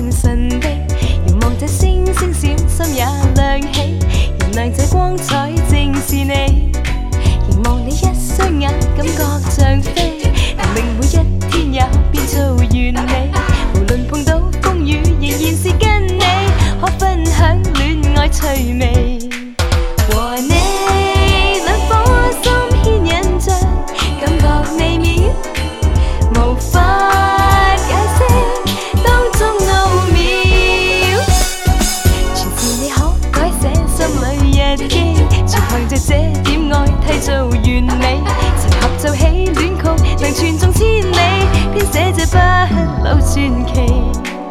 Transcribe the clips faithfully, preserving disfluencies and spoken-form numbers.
良神的，遙望這星星閃，心也亮起。燃亮這光彩正是你，凝望你一雙眼，感覺像飛，能令每一天也變做完美。無論碰到風雨，仍然是跟你，可分享戀愛趣味。和你兩顆心牽引着，感覺美妙，無法解釋當中奧妙。全是你可改寫心裏日記，全憑着這點愛締造完美。曾合奏起戀曲，能傳頌千里，編寫這不朽傳奇。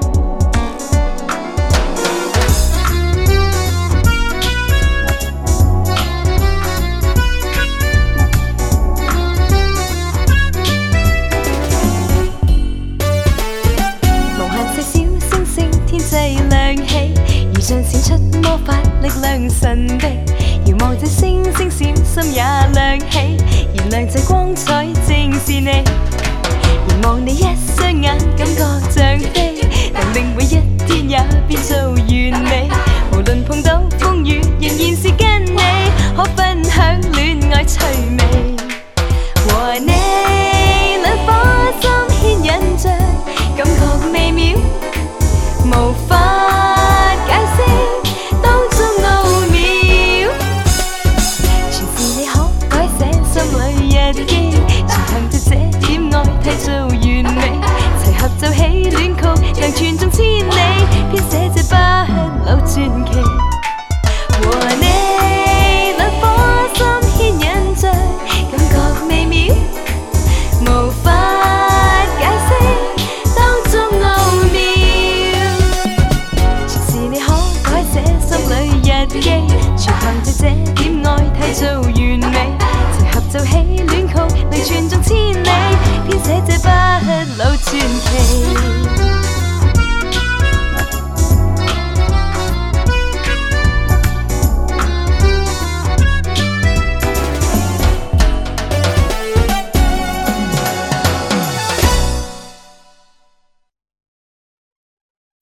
像閃出魔法力量神的，遙望這星星閃，心也亮起。燃亮這光彩正是你，凝望你一雙眼，感覺像飛，能令每一天也變做完美。無論碰到風雨，仍然是跟你，可分享戀愛趣味。和你兩顆心牽引着，感覺美妙，無法做完美，齊合奏起戀曲，能傳頌千里。